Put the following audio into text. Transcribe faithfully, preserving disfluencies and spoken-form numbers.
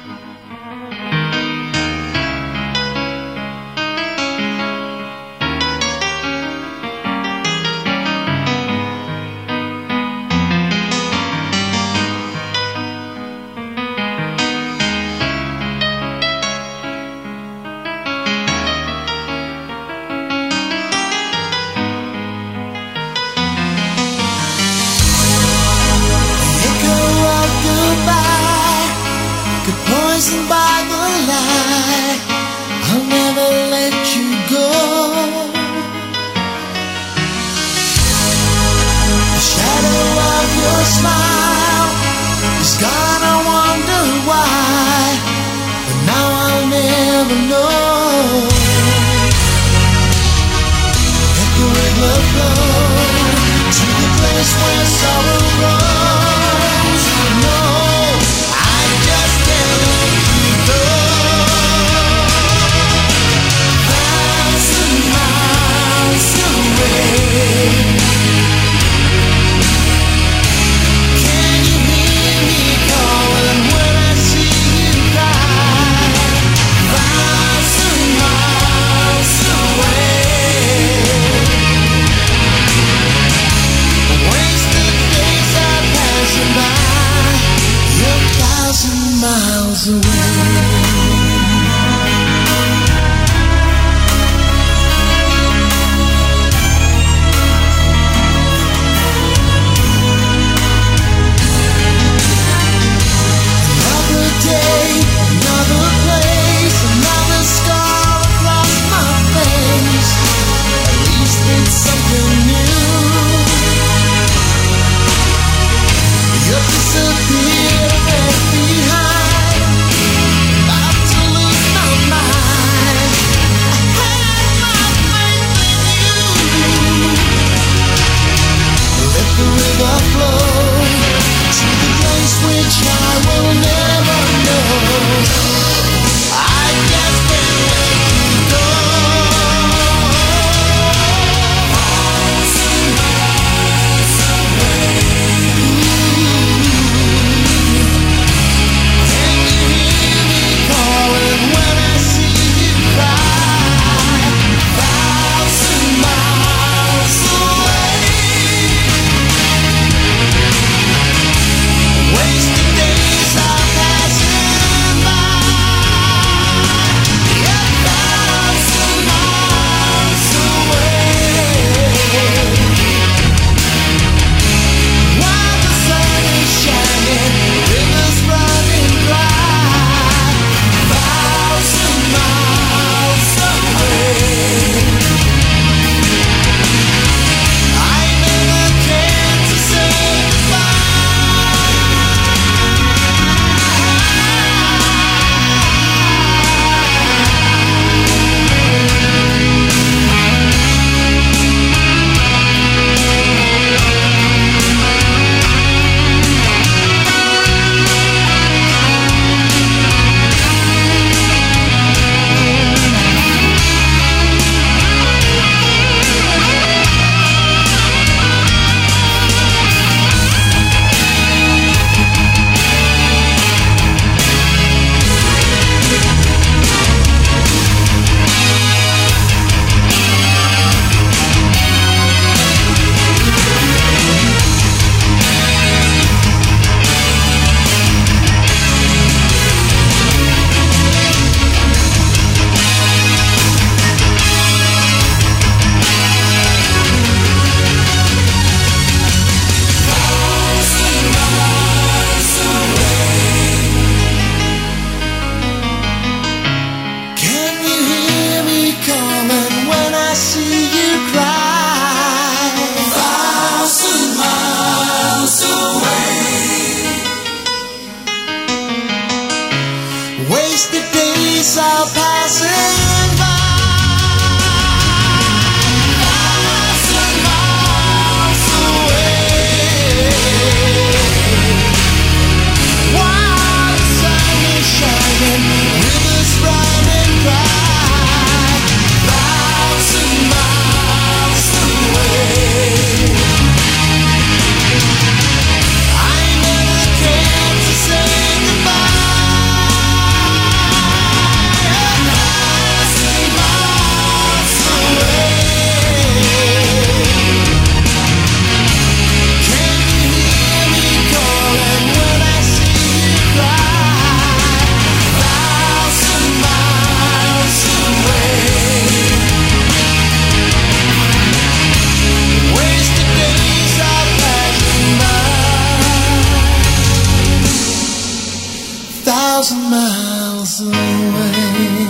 Poisoned by the light, I'll never let you go. The shadow of your smile is gone, I wonder why, but now I'll never know. Let the river flow to the place where sorrow grows. No, I just can't let you go. Thousand miles away, can you hear me calling when I see you cry? Thousand miles away, wasted days are passing by. You're a thousand miles away. Another day, another place, another scar across my face. At least it's something new. You disappeared and left behind. About to lose my mind. I had my faith in you. Let the river flow to the place which I will never know. I just can't let you go. Thousand miles away. Can you hear me calling when I see you cry? Thousand miles away, wasted days are passing by. Yeah, thousand miles away, while the sun is shining, rivers running dry. Thousand miles away, I never cared to say goodbye. Can you hear me calling when I see you cry? Thousand miles away, wasted days are passing by. Thousand miles away, while the sun is shining, rivers running dry. Thousand miles away, I never cared to say goodbye. thousand miles away.